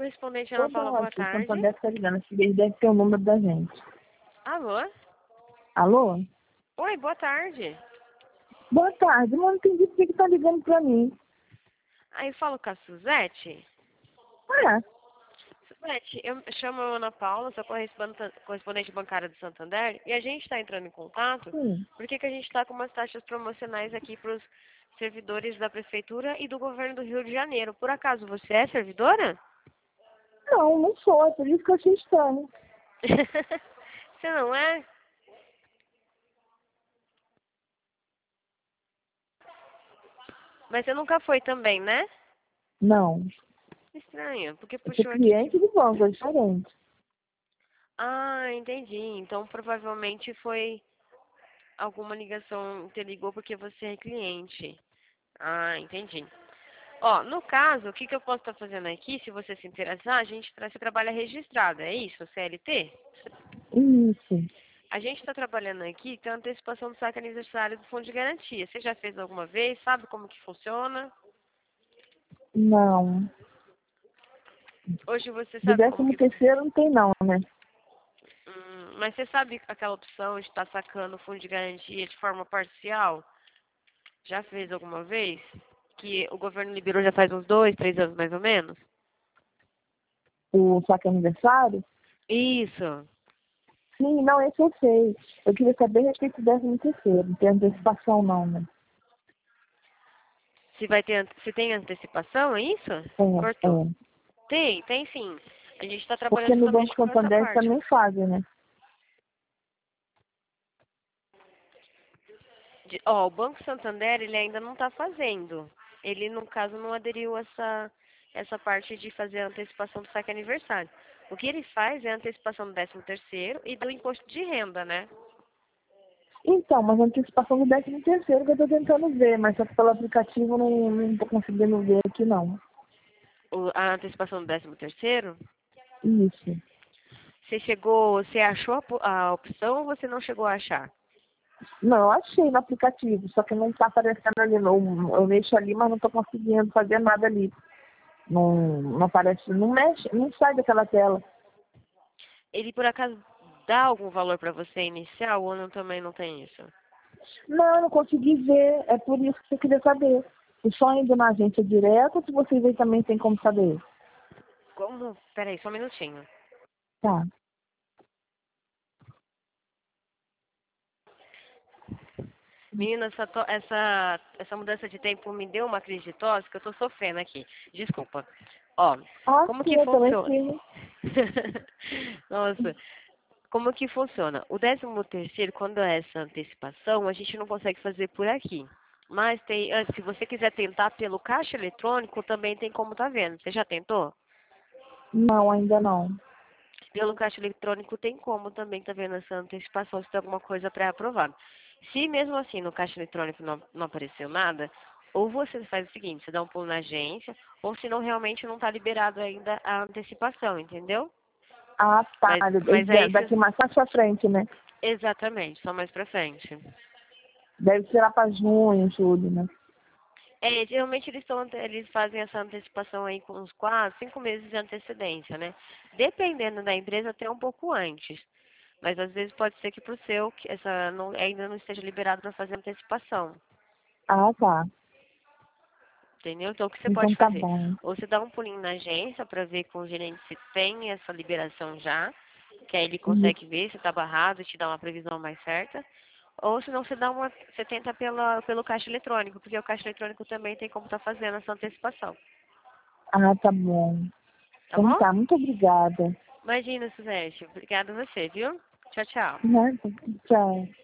correspondente Ana Paula, Toda hora boa que o tarde. Santander tá ligando, acho que eles devem ter o número da gente. Alô? Alô? Oi, boa tarde. Boa tarde, não entendi por que tá ligando pra mim. Aí eu falo com a Suzete. Ah, Suzete, eu chamo a Ana Paula, sou correspondente bancária do Santander, e a gente está entrando em contato sim. porque que a gente está com umas taxas promocionais aqui para os servidores da Prefeitura e do Governo do Rio de Janeiro. Por acaso você é servidora? Não, não sou, é por isso que eu achei estranho. Você não é? Mas você nunca foi também, né? Não, Estranho, porque eu sou puxou aqui que... cliente do banco, é diferente. Ah, entendi. Então provavelmente foi alguma ligação, te ligou porque você é cliente. Ah, entendi. Ó, no caso, o que que eu posso estar fazendo aqui, se você se interessar, você trabalha registrado, é isso, CLT? Isso. A gente está trabalhando aqui com a antecipação do saque aniversário do Fundo de Garantia. Você já fez alguma vez? Sabe como que funciona? Não. Hoje você Do sabe como que... 13º não tem não, né? Mas você sabe aquela opção de estar sacando o Fundo de Garantia de forma parcial? Já fez alguma vez? Que o governo liberou já faz uns 2, 3 anos mais ou menos? O saque aniversário? Isso. Sim, não, esse eu sei. Eu queria saber a respeito do 13º, não tem antecipação não, né? Se tem antecipação, é isso? É, Cortou. é. Tem sim. A gente está trabalhando Porque no Banco justamente com essa Santander parte. também fazem, né? Ó, o Banco Santander, ele ainda não está fazendo. Ele, no caso, não aderiu a essa parte de fazer a antecipação do saque aniversário. O que ele faz é a antecipação do 13º e do imposto de renda, né? Então, mas a antecipação do 13º que eu tô tentando ver, mas só que pelo aplicativo não tô conseguindo ver aqui não. A antecipação do 13º, Isso. você achou a opção ou você não chegou a achar? Não, eu achei no aplicativo, só que não tá aparecendo ali, não. Eu mexo ali, mas não tô conseguindo fazer nada ali. Não aparece, não mexe, não sai daquela tela. Ele, por acaso, dá algum valor para você inicial ou também não tem isso? Não, eu não consegui ver, é por isso que eu queria saber. Se só indo na agência direto ou se vocês aí também tem como saber? Como? Peraí, só um minutinho. Tá. Menina, essa mudança de tempo me deu uma crise de tosse que eu tô sofrendo aqui. Desculpa. Ó, Ah, como sim, que eu também funciona? sim. Nossa, como que funciona? O 13º, quando é essa antecipação, a gente não consegue fazer por aqui. Mas se você quiser tentar pelo caixa eletrônico, também tem como tá vendo. Você já tentou? Não, ainda não. Pelo caixa eletrônico tem como também tá vendo essa antecipação, se tem alguma coisa pré-aprovada. Se mesmo assim no caixa eletrônico não apareceu nada, ou você faz o seguinte, você dá um pulo na agência, ou se não realmente não está liberado ainda a antecipação, entendeu? Ah, tá. Mas aí você... Daqui mais pra frente, né? Exatamente, só mais pra frente. Deve ser lá pra junho, julho, né? É, geralmente eles fazem essa antecipação aí com uns 4, 5 meses de antecedência, né? Dependendo da empresa, até um pouco antes. Mas às vezes pode ser que pro seu que ainda não esteja liberado para fazer antecipação. Ah, tá. Entendeu? Então o que você Então pode tá fazer? bom. Ou você dá um pulinho na agência para ver com o gerente se tem essa liberação já, que aí ele Isso. consegue ver se está barrado e te dá uma previsão mais certa. Ou senão você tenta pelo caixa eletrônico, porque o caixa eletrônico também tem como estar fazendo essa antecipação. Ah, tá bom. Tá Então bom? tá, muito obrigada. Imagina, Suzete. Obrigada a você, viu? Tchau, tchau. Né? Tchau.